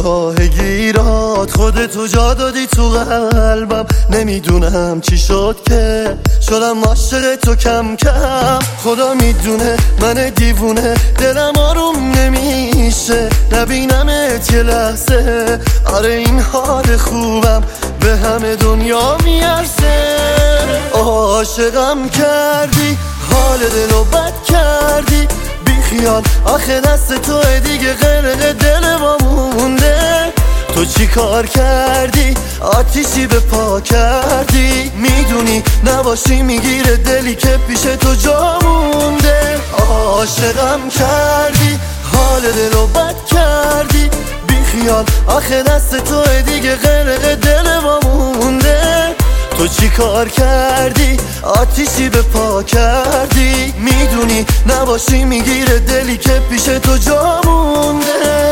راه گیرات خودتو جا دادی تو قلبم. نمیدونم چی شد که شدم عاشق تو کم کم. خدا میدونه من دیوونه دلم آروم نمیشه نبینمت یه لحظه. آره این حال خوبم به همه دنیا میارزه. عاشقم کردی حال دلو بد کردی بیخیال آخه دست توه دیگه غرق دل ما مونده. تو چی کار کردی آتیشی به پا کردی میدونی نباشی میگیره دلی که پیش تو جا مونده. عاشقم کردی حال دلو بد کردی بیخیال آخه دست توه دیگه غرق دل ما مونده. تو چی کار کردی آتیشی به پا کردی میدونی نباشی میگیره دلی که پیش تو جا مونده.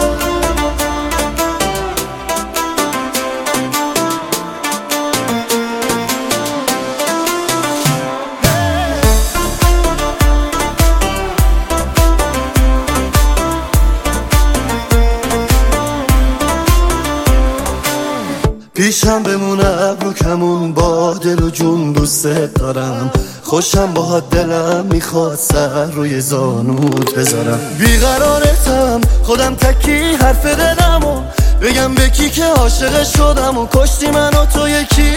پیشم بمونه ابرو کمون با دل و جون دوست دارم. خوشم با دلم میخواد سر روی زانوت بذارم. بیقرارتم خودم تکی حرف دلمو بگم به کی که عاشق شدم و کشتی من و تو یکی.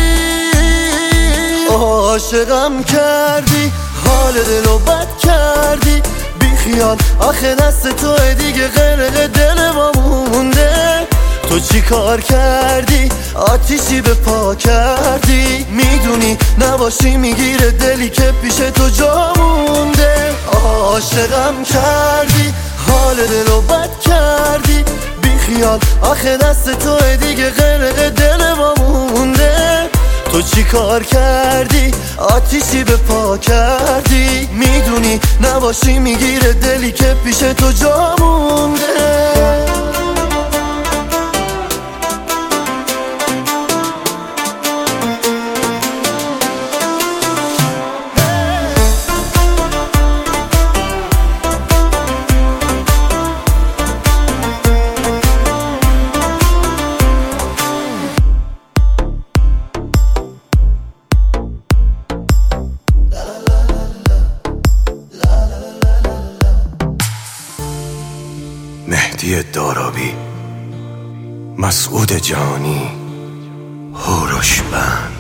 عاشقم کردی حال دلو بد کردی بیخیال آخه دست توه دیگه غرق دل ما مونده. تو چی کار کردی آتیشی به پا کردی میدونی نباشی میگیره دلی که پیش تو جا مونده. عاشقم کردی حال دلو بد کردی بیخیال آخه دست توه دیگه غرق دل ما مونده. تو چی کار کردی آتیشی به پا کردی میدونی نباشی میگیره دلی که پیش تو جا مونده. مهدی دارابی، مسعود جانی، هوروش بند.